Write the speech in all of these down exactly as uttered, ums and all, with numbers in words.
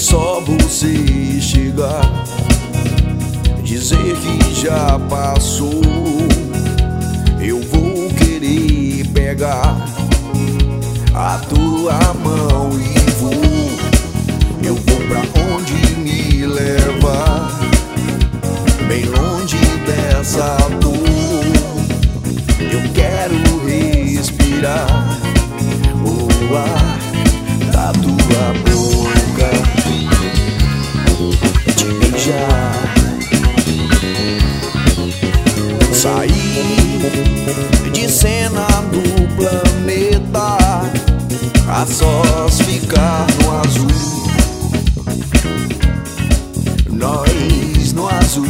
só você chegar, dizer que já passou, eu vou querer pegar a tua mão e vou. Eu vou pra onde me levar, bem longe dessa dor. Eu quero respirar o ar da tua boca, te beijar, sair de cena do planeta, a sós ficar no azul, nós no azul.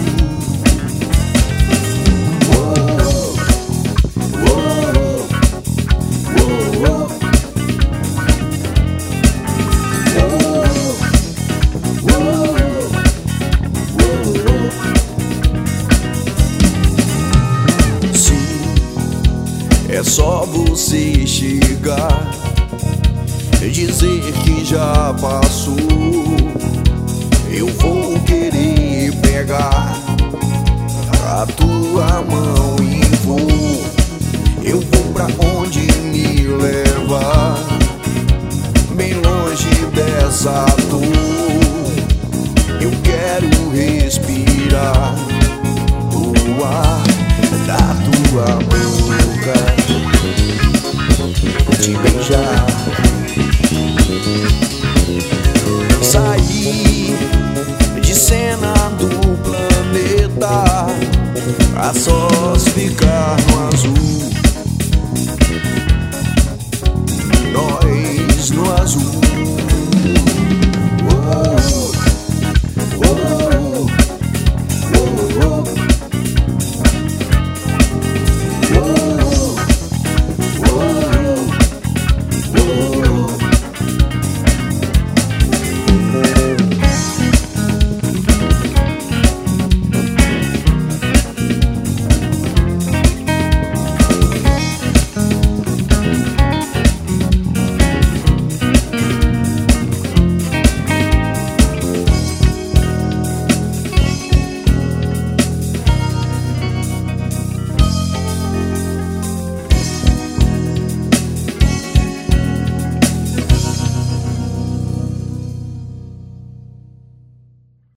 É só você chegar, dizer que já passou, eu vou querer pegar a tua mão e vou. Eu vou pra onde me levar, bem longe dessa dor. Eu quero respirar o ar da tua boca, te beijar, sair de cena do planeta, a sós ficar no azul, nós no azul.